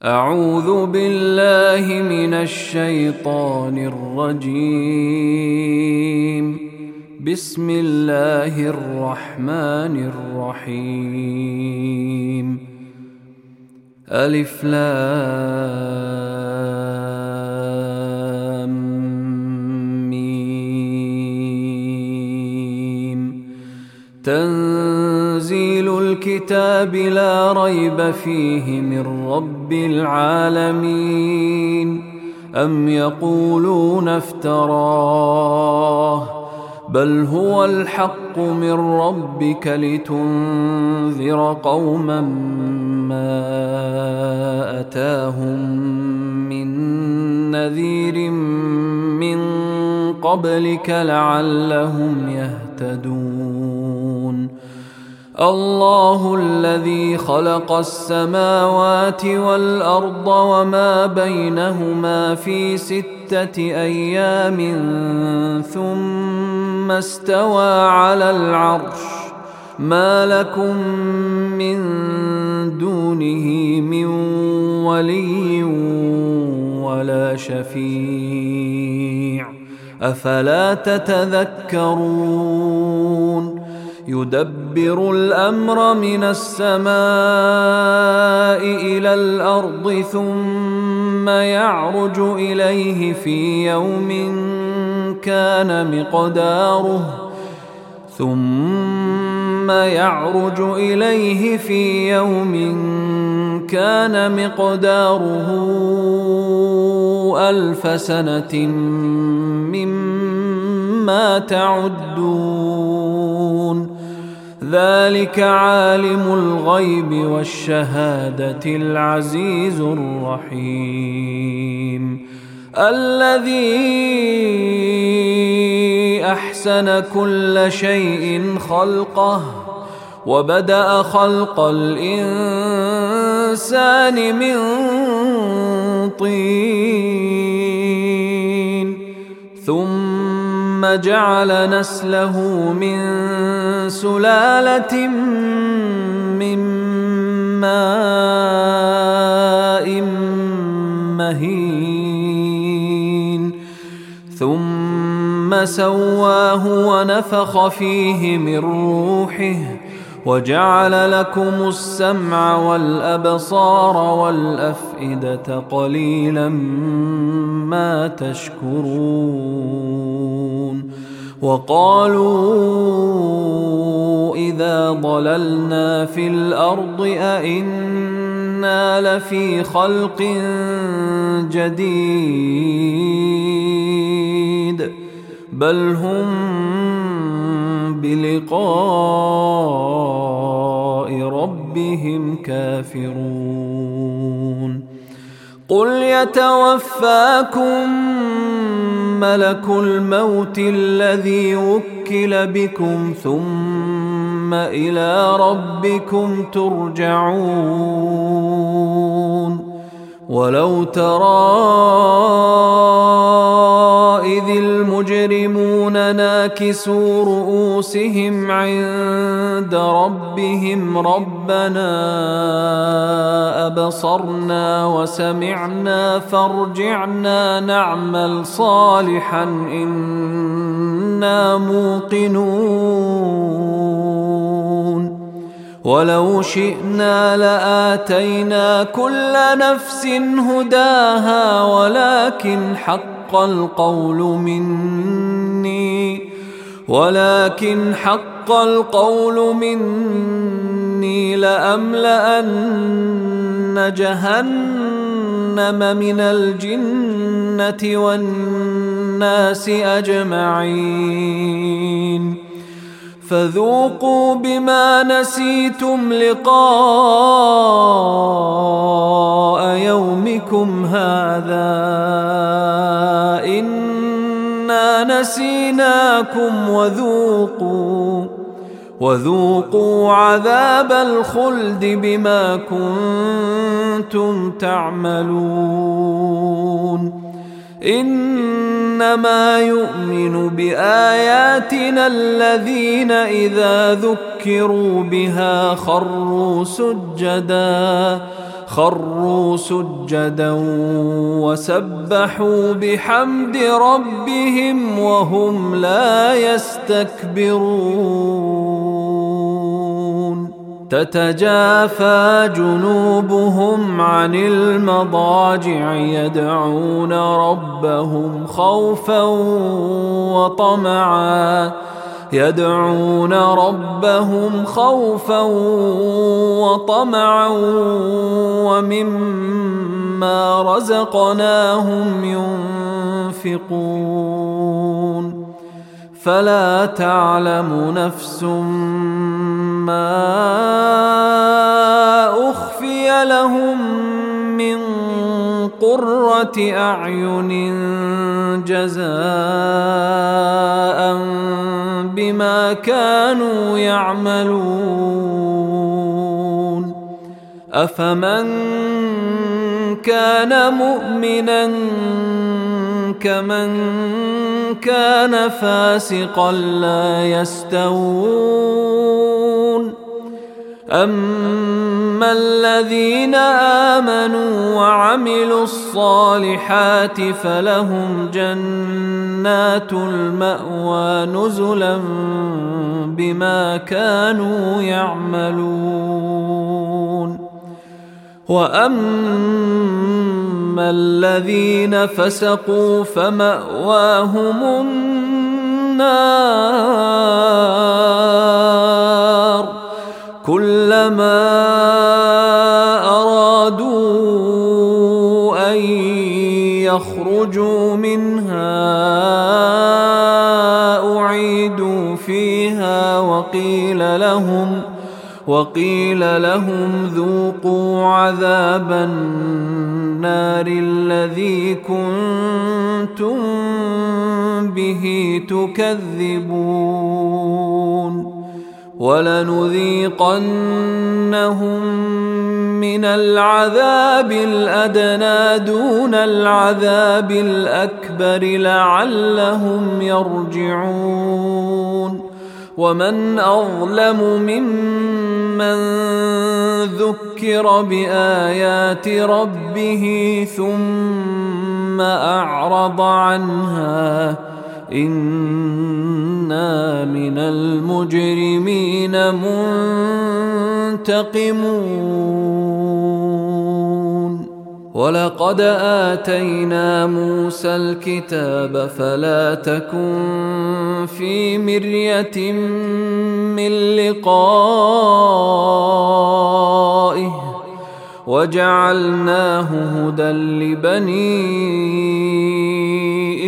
أعوذ بالله من الشيطان الرجيم. بسم الله الرحمن الرحيم. ألف لام ميم. تنزيل الكتاب لا ريب فيه من رب العالمين. أم يقولون افتراه بل هو الحق من ربك لتنذر قوما ما أتاهم من نذير من قبلك لعلهم يهتدون. الله الذي خلق السماوات والأرض وما بينهما في 6 أيام ثم استوى على العرش. ما لكم من دونه من ولي ولا شفيع أفلا تتذكرون. يدبر الأمر من السماء إلى الأرض ثم يعرج إليه في يوم كان مقداره 1000 سنة مما تعدون. ذلك عالم الغيب والشهادة العزيز الرحيم. الذي أحسن كل شيء خلقه وبدأ خلق الإنسان من طين ثم جعل نسله من سلالة من ماء مهين ثم سواه ونفخ فيه من روحه وجعل لكم السمع والأبصار والأفئدة قليلا ما تشكرون. وقالوا إذا ضللنا في الأرض أئنا لفي خلق جديد بل هم بلقاء ربهم كافرون. قل يتوفاكم ملك الموت الذي وكل بكم ثم إلى ربكم ترجعون. ولو ترى إذ المجرمون ناكسوا رؤوسهم عند ربهم ربنا أبصرنا وسمعنا فارجعنا نعمل صالحا إنا موقنون. ولو شئنا لآتينا كل نفس هداها ولكن حق القول مني لأملأن جهنم من الجنة والناس أجمعين. فذوقوا بما نسيتم لقاء يومكم هذا إنا نسيناكم وذوقوا عذاب الخلد بما كنتم تعملون. إنما يؤمن بآياتنا الذين إذا ذكروا بها خروا سجدا وسبحوا بحمد ربهم وهم لا يستكبرون تتجافى جنوبهم عن المضاجع يدعون ربهم خوفا وطمعا ومما رزقناهم ينفقون فلا تعلم نفس ما أخفي لهم من قرة أعين جزاء بما كانوا يعملون أفمن كان مؤمنا كمن كان فاسقا لا يستوون أما الذين آمنوا وعملوا الصالحات فلهم جنات المأوى نزلا بما كانوا يعملون وأما الذين فسقوا فمأواهم النار كلما أرادوا أن يخرجوا منها أعيدوا فيها وقيل لهم ذوقوا عذاب النار الذي كنتم به تكذبون ولنذيقنهم من العذاب الأدنى دون العذاب الأكبر لعلهم يرجعون ومن أظلم ممن ذكر بآيات ربه ثم أعرض عنها إنا من المجرمين منتقمون ولقد آتينا موسى الكتاب فلا تكن في مرية من لقائه وجعلناه هدى لبني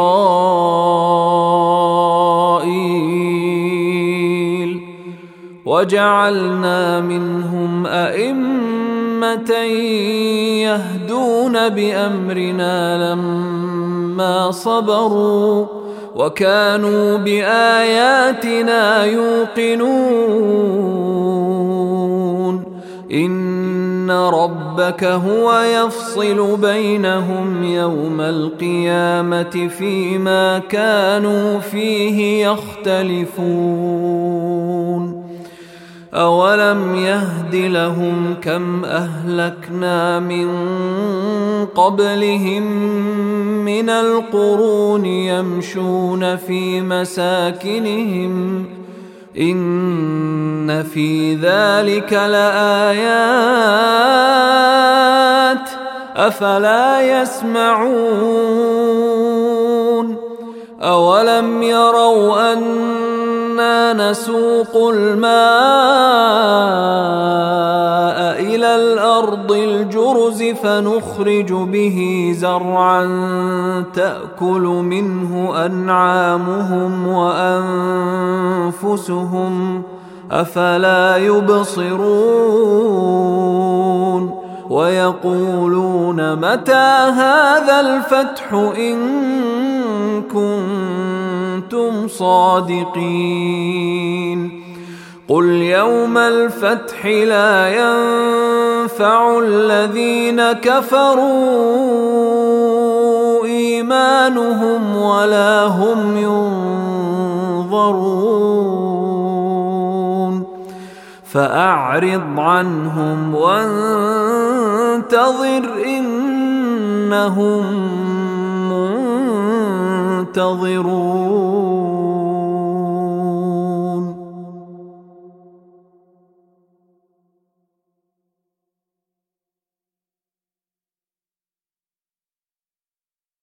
إسرائيل وجعلنا منهم أئمة يهدون بأمرنا لما صبروا وكانوا بآياتنا يوقنون إن ربك هو يفصل بينهم يوم القيامة فيما كانوا فيه يختلفون أولم يهد لهم كم أهلكنا من قبلهم من القرون يمشون في مساكنهم إن في ذلك لآيات أفلا يسمعون أولم يروا أنا نسوق الماء إلى الأرض الجرز فنخرج به زرعا تأكل منه أنعامهم وأنفسهم أفلا يبصرون ويقولون متى هذا الفتح إن كنتم صادقين قل يوم الفتح لا ينفع الذين كفروا إيمانهم ولا هم ينظرون فأعرض عنهم وانتظر إنهم منتظرون